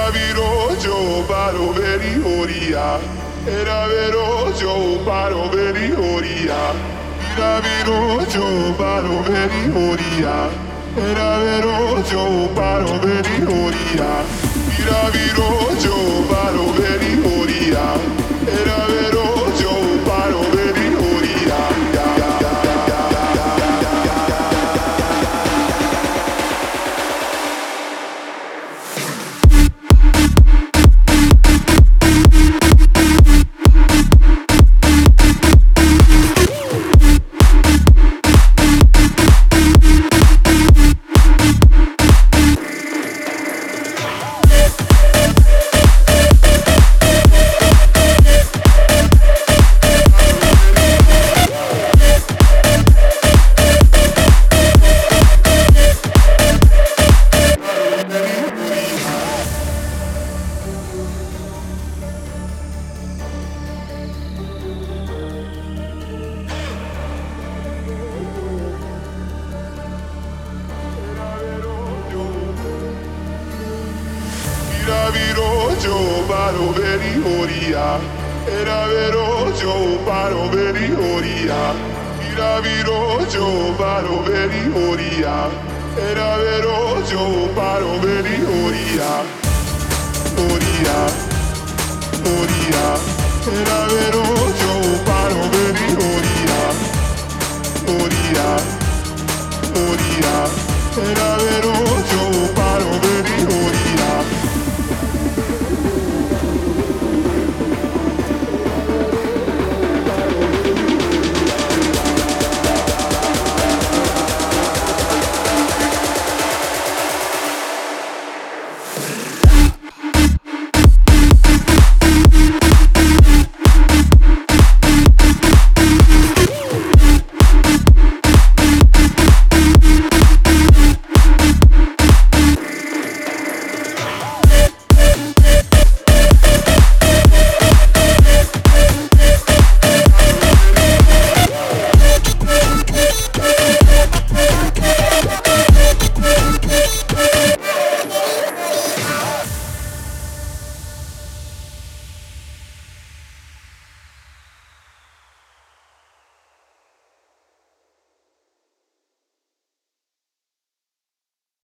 vero jo baro veri horia. Era vero jo baro veri horia. Era vero jo baro veri horia. Era vero jo baro veri horia. Era vero jo baro veri horia. Era vero jo baro veri horia. Era vero jo baro veri horia. Era vero jo baro veri horia. Era vero jo baro veri horia. Era vero jo baro veri horia. Horia, horia. Era vero jo baro veri horia. Horia, horia. Era vero jo